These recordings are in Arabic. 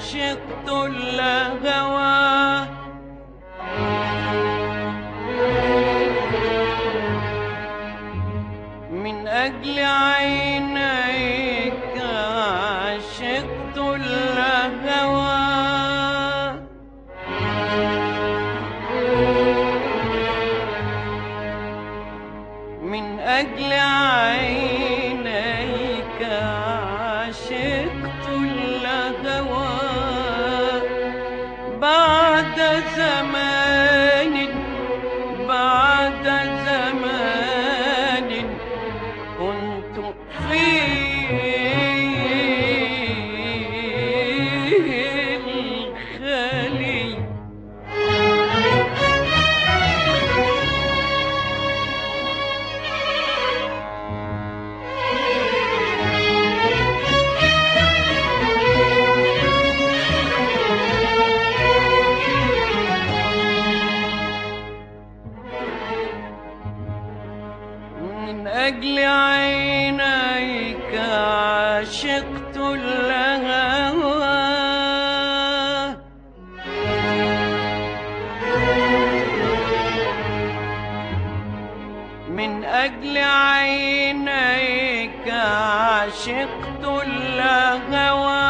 عشقت الهوى من أجل عينيك عشقت الهوى من أجل عينيك عشقت الهوى بعد زمان بعد زمان كنت فيه الخالي من أجل عينيك عشقت الهوى من أجل عينيك عشقت الهوى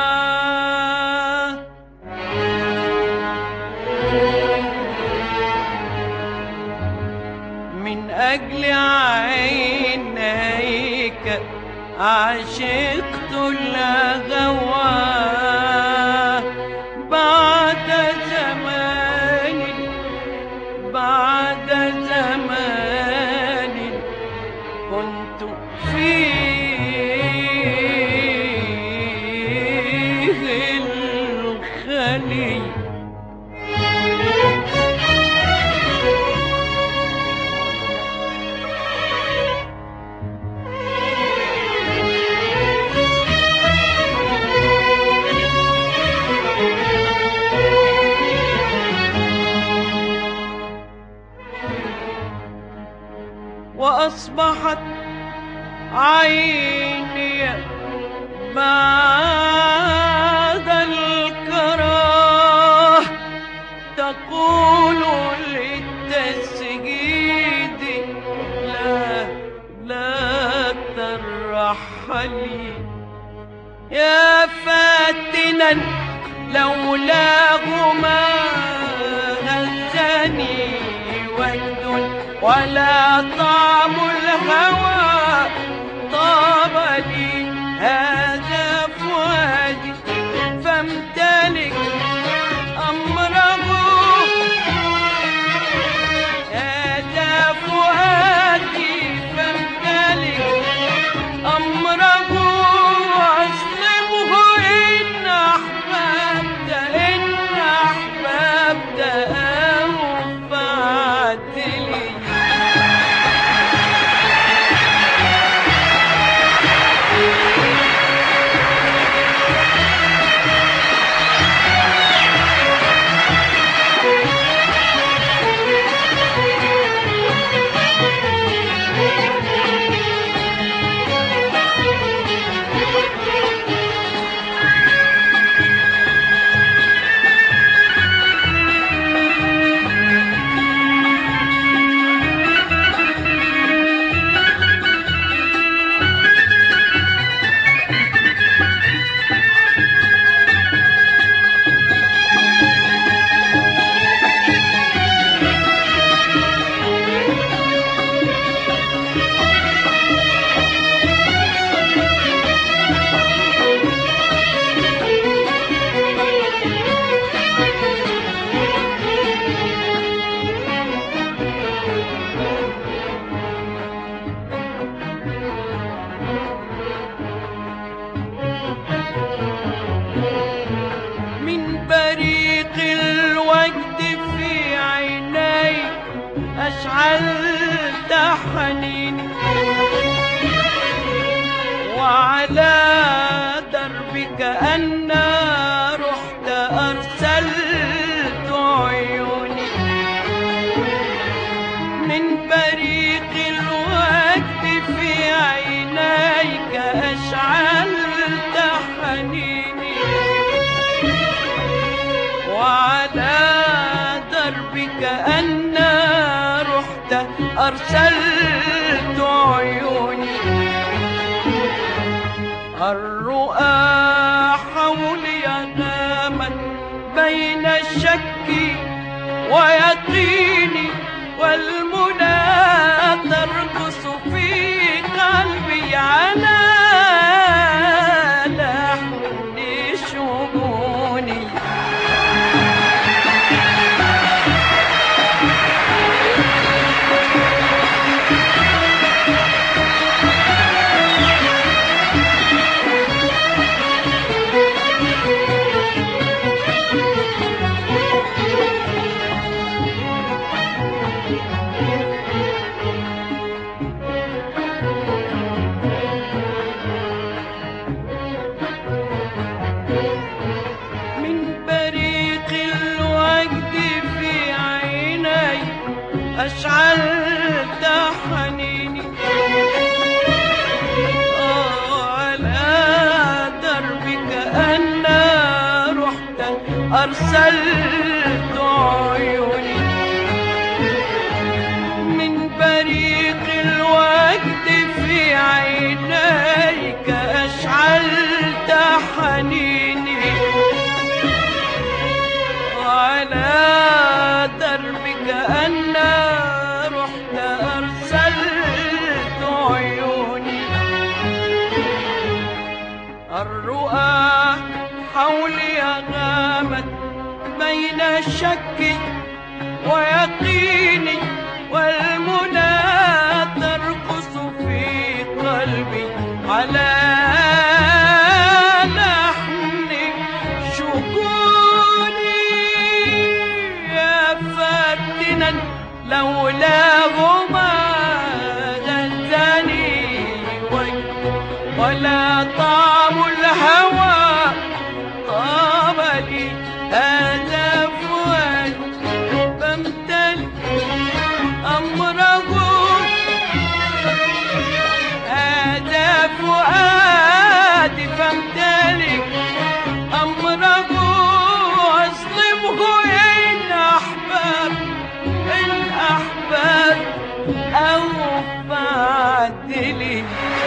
من أجل عينيك عشقت الهوى بعد زمان بعد زمان كنت فيه الخالي وأصبحت عيني بعد الكراه تقول للتسجيد لا لا ترحلي يا فاتنا لولاه ما هزني وجد ولا طعم الهوى طاب لي هذا فؤادي فامتلك أمره هذا فؤادي فامتلك أمره وأسلمه إن أحببت إن أحببت أو فعدلي أشعلت حنيني وعلى دربك أنا رحت أرسلت عيوني من بريق الوجد في عينيك أشعلت حنيني أرسلت عيوني. الرؤى حولي غامت بين الشك ويقيني، والمنى ترقص في قلبي على لحن شجوني. أشعلت حنيني على دربك أنا رحت أرسلت عيوني. من بريق الوجد في عينيك أشعلت حنيني على دربك أنا رحت أرسلت عيوني. الرؤى حولي غامت بين الشك ويقيني، والمنى ترقص في قلبي على لحن شجوني. يا فاتنا لولاهما غزاني ولا طعم الهوى طاب لي. هذا فؤاد فامتلئ أمره، هذا فؤاد فامتلئ أمره. أظلمه إن أحباب أو فعدلي.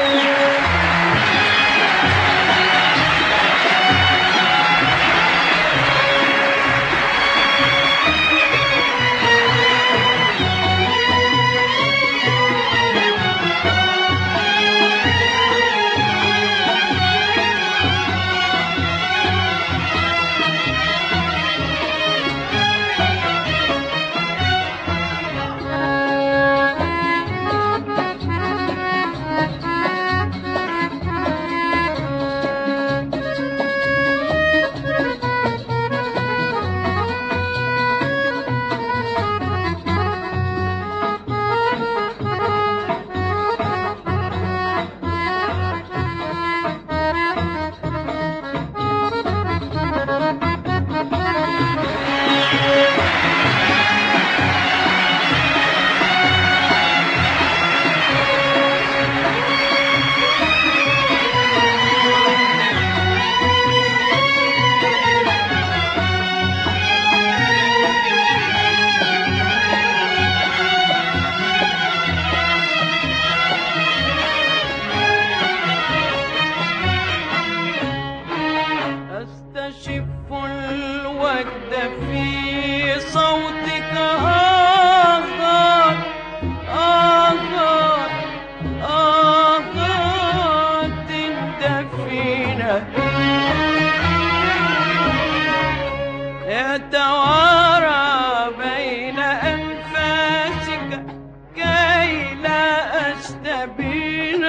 يتوارى بين أنفاسك كي لا أستبين.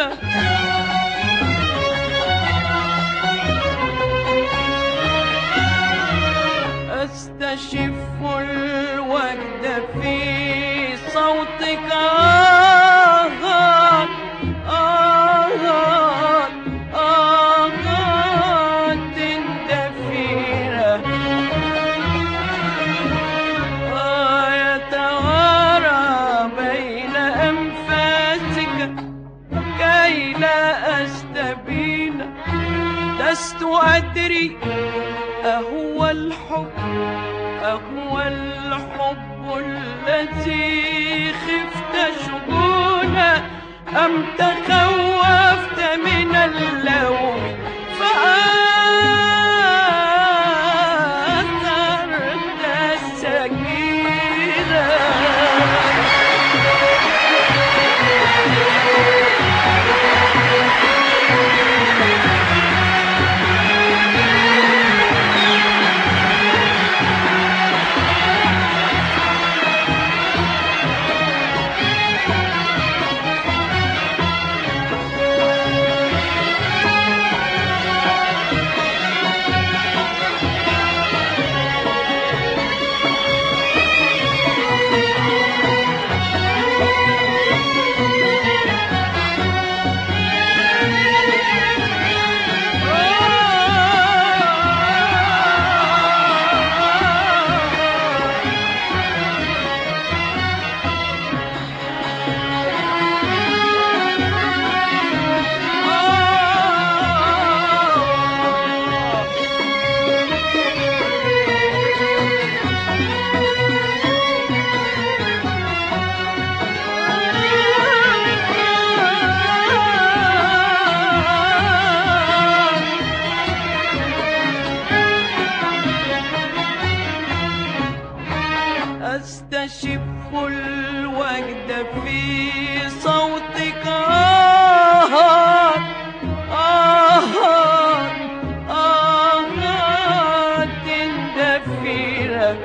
أستشف الوجد في صوتك لست أدري أهو الحب أهو الحب الذي خفت شجونه أم تخوفت من اللوم فآثرت السكينة. أستشف الوجد في صوتك آهات دفيرة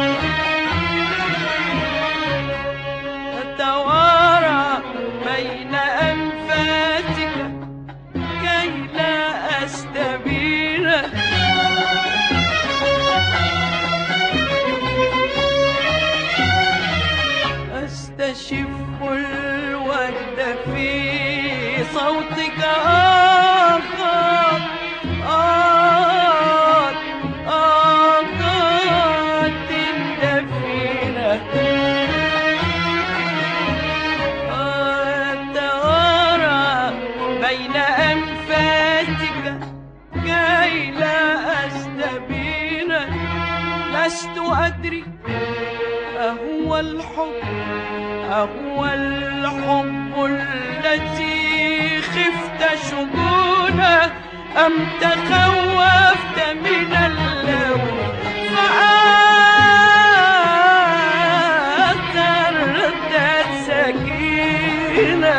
تتوارى بين أنفاسك كي لا أستبين. أستشف الوجد في صوتك آهات دفينة توارى بين أنفاسك كي لا أستبين. لست أدري أهو الحب الذي خفت شجونه أم تخوفت من اللوم فآثرت السكينة.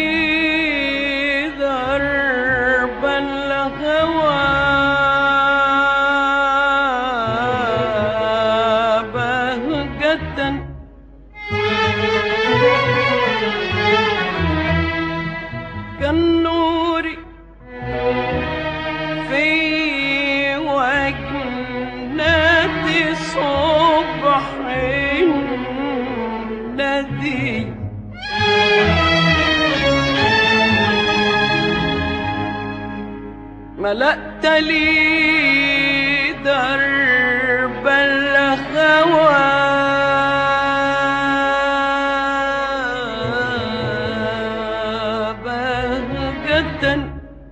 درب الهوى بهجة كالنور في وجنة صبح ندي ملأت لي درب الهوى بهجة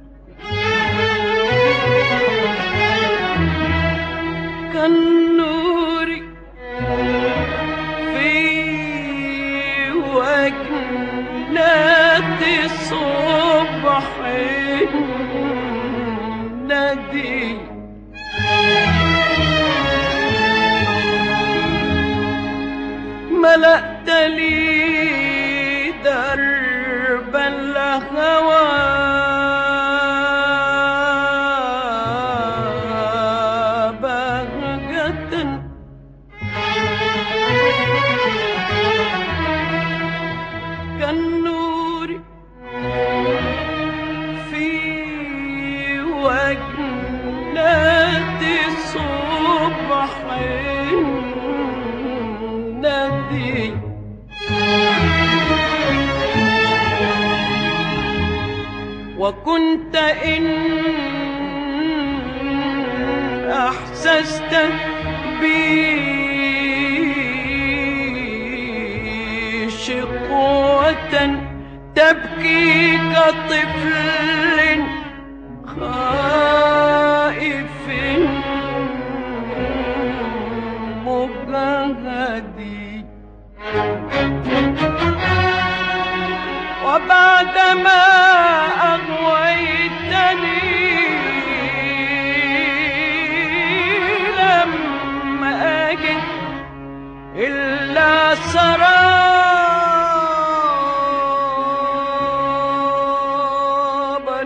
كالنور في وجنة صبح ندي ملأت لي درب الهوى بهجة كالنور في وجنة صبح ندي وكنت إن أحسست بي شقوة تبكي كطفل خائف مجهدي وبعدما أغويتني لم أجد إلا سرابا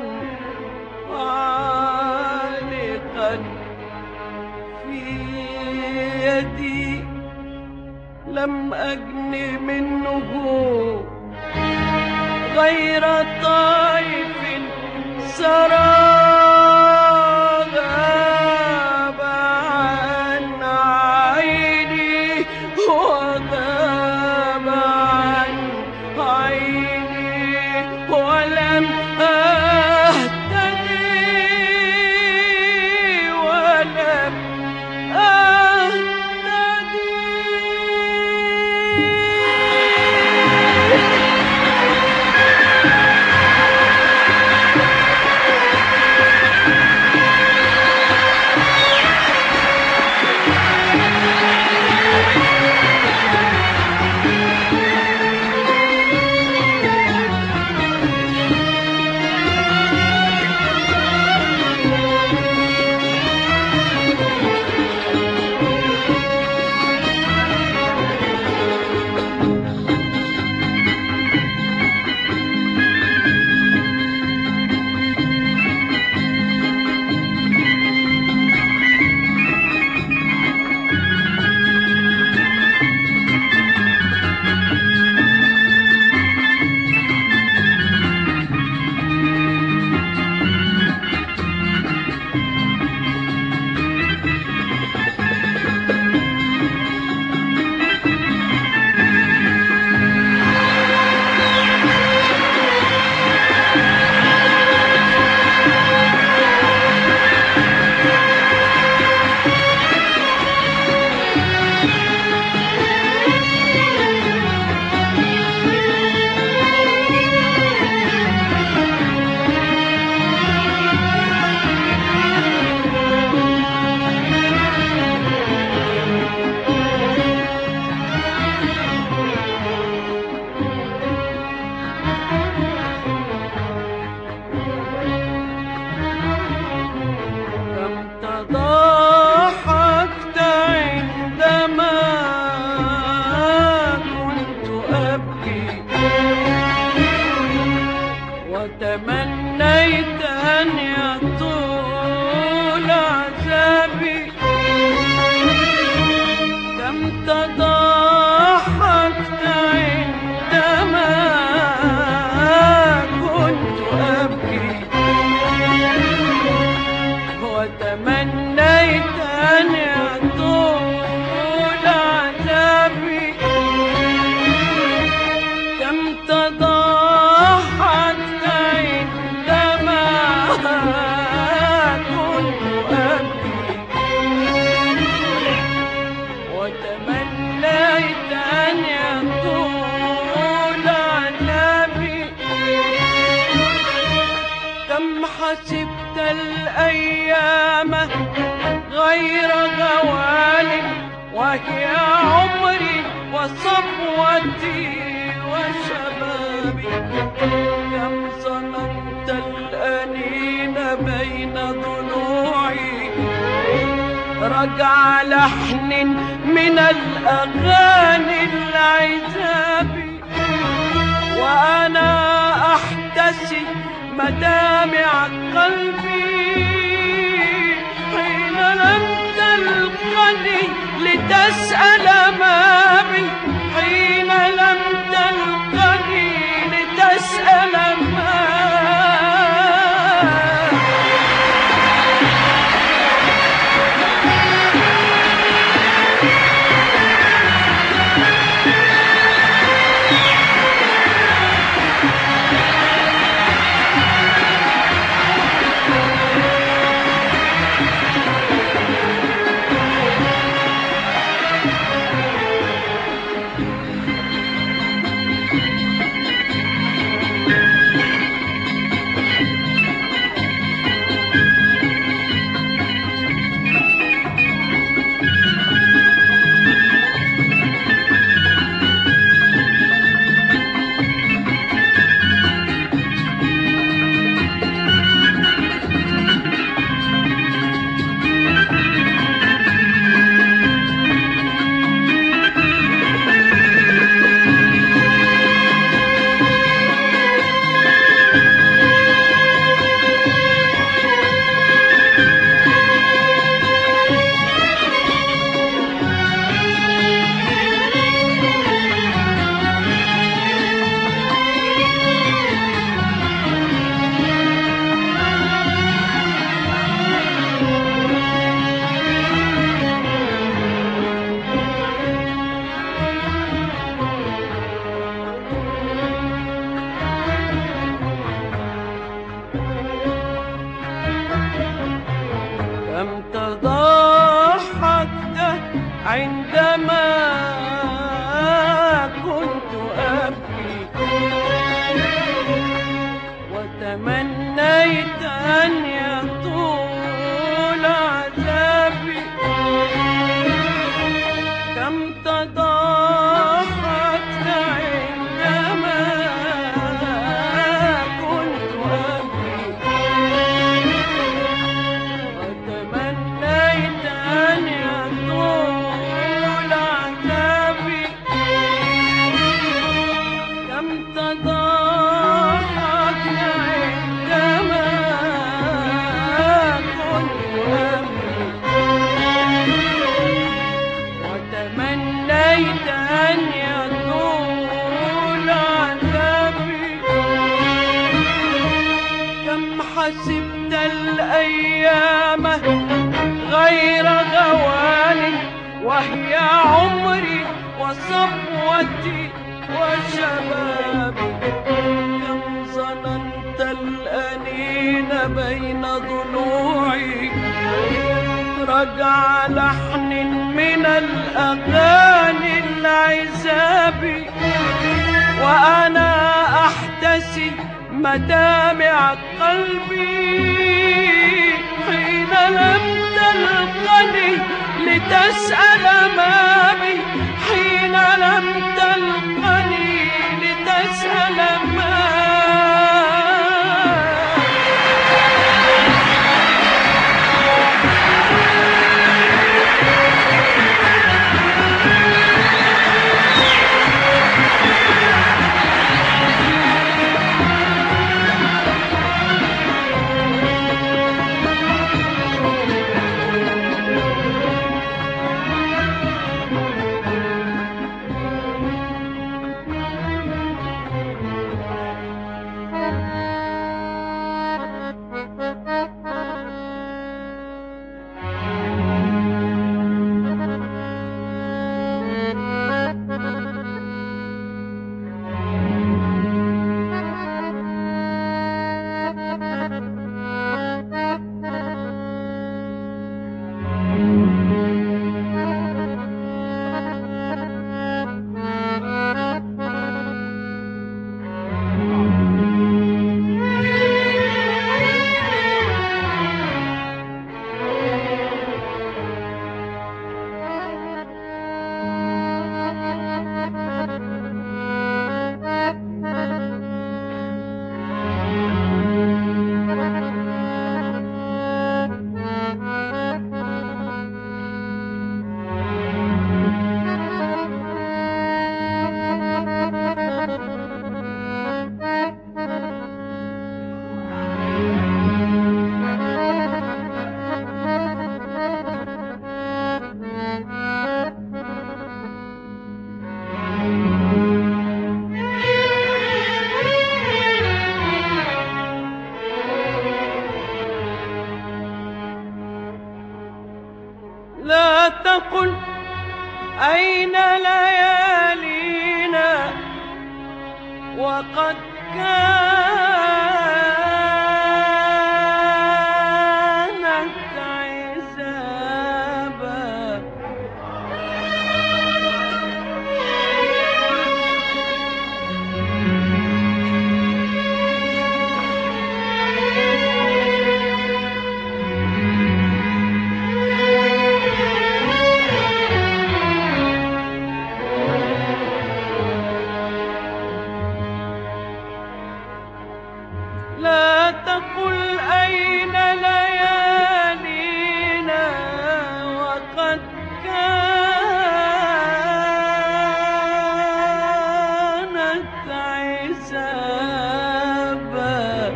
عالقا في يدي لم أجن منه غير طيف سرى غاب عن عيني وغاب عن عيني ولم أهتدي ولم أهتدي وتمنيت أن يطول عذابي. كم تضاحكت عندما كنت أبكي، وتمنيت أن يطول عذابي. كم تضاحكت عندما كنت أبكي، وتمنيت أن يطول عذابي. كم حسبت الأيام غير غوال، وهي عمري وصبوتي وشبابي. كم ظننت الأنين بين ضلوعي، رجع لحن من الأغاني العذاب، وأنا أحتسي مدامع قلبي حين لم تلقني لتسأل ما بي. حين لم تلقني لتسأل ما عندما كنت أبكي، وتمنيت أن يطول عذابي. كم تضاحكت عندما كنت أبكي، وتمنيت أن يطول عذابي. كم تضاحكت عندما كنت أبكي، وتمنيت أن يطول عذابي. كم حسبت الأيام غير غوال، وهي عمري وصبوتي وشبابي. كم ظننت الأنين بين ضلوعي، رجع لحن من الأغاني العذاب، وأنا أحتسي مدامع قلبي حين لم تلقني لتسأل ما بي. حين لم تلقني لتسأل ما تقل أين ليالينا وقد كانت عزابا. لا تقل أين ليالينا وقد كانت عزابا.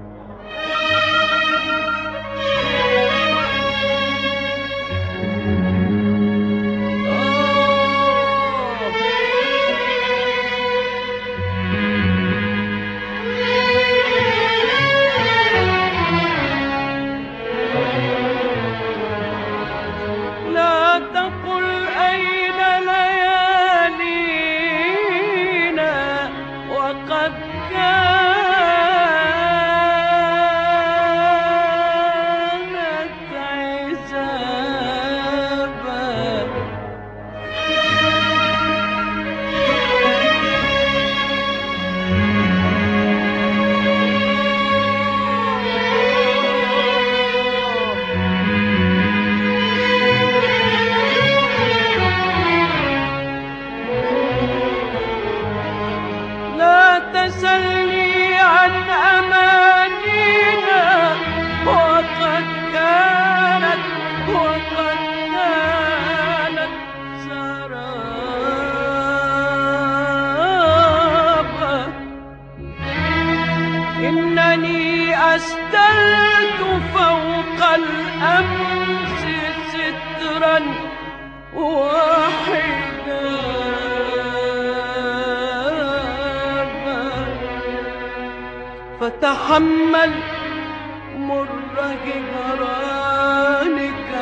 لا تقل أين ليالينا وقد كانت عزابا. لا تسلني عن أمانينا وقد كانت سرابا. إنني أستلت فوق الأمس سترا وحجابا. فتحمل مر هجرانك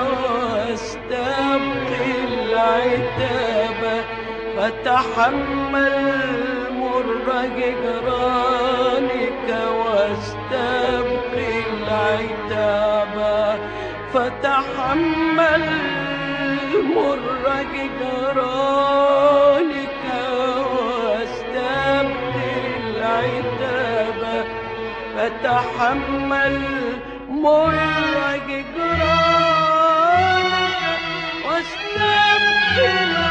واستبقي العتاب. فتحمل مر هجرانك واستبقي العتاب. فتحمل مر هجرانك واستبقي العتاب. فتحمل مر هجرانك واستبقي